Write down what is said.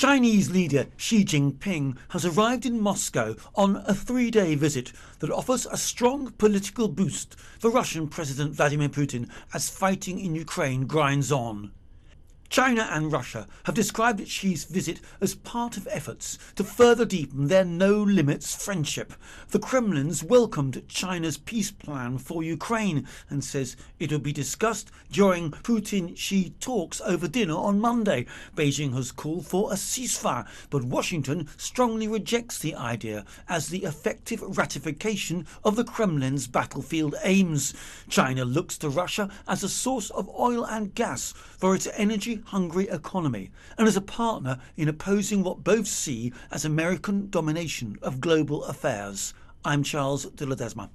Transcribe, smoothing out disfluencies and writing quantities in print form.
Chinese leader Xi Jinping has arrived in Moscow on a three-day visit that offers a strong political boost for Russian President Vladimir Putin as fighting in Ukraine grinds on. China and Russia have described Xi's visit as part of efforts to further deepen their no-limits friendship. The Kremlin's welcomed China's peace plan for Ukraine and says it will be discussed during Putin-Xi talks over dinner on Monday. Beijing has called for a ceasefire, but Washington strongly rejects the idea as the effective ratification of the Kremlin's battlefield aims. China looks to Russia as a source of oil and gas for its energy-hungry economy and as a partner in opposing what both see as American domination of global affairs. I'm Charles de Ledesma.